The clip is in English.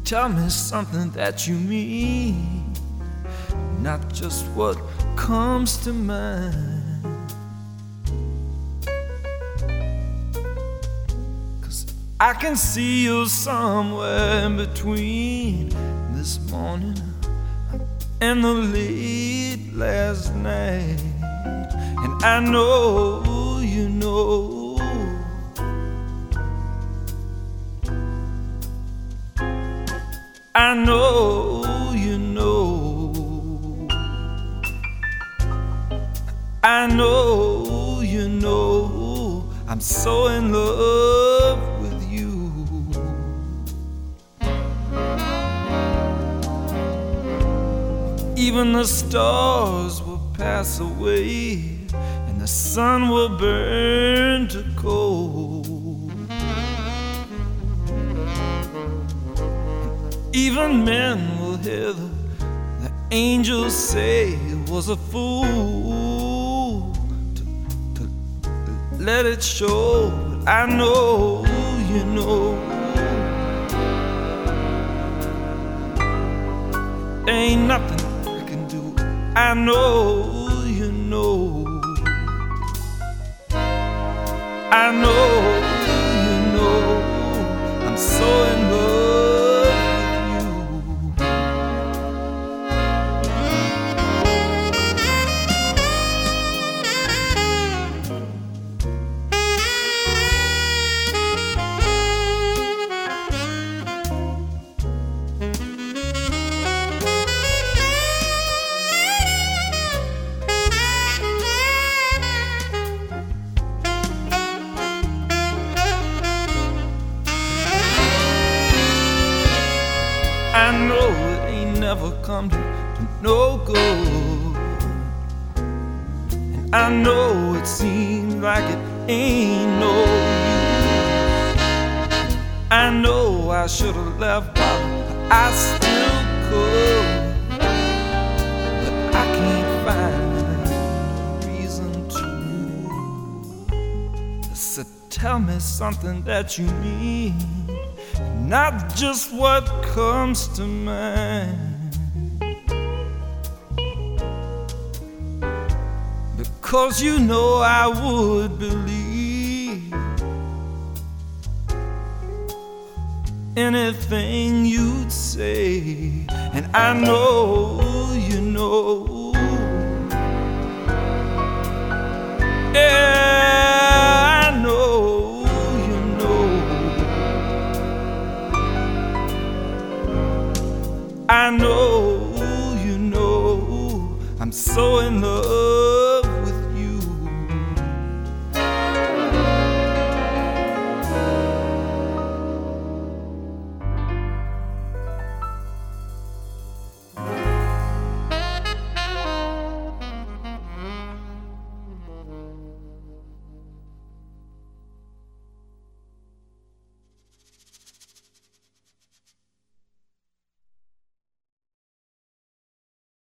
Tell me something that you mean, not just what comes to mind. 'Cause I can see you somewhere in between this morning and the late last night. And I know you know I know you know I know you know I'm so in love with you. Even the stars will pass away and the sun will burn to cold. Even men will hear the angels say it was a fool to let it show. But I know you know there ain't nothing I can do. I know you know I know you know I'm so in love. I know it ain't never come to no good, and I know it seems like it ain't no use. I know I should have left, but I still could. But I can't find a reason to. So tell me something that you mean, not just what comes to mind. Because you know I would believe anything you'd say. And I know you know, yeah, I know you know, I know you know I'm so in love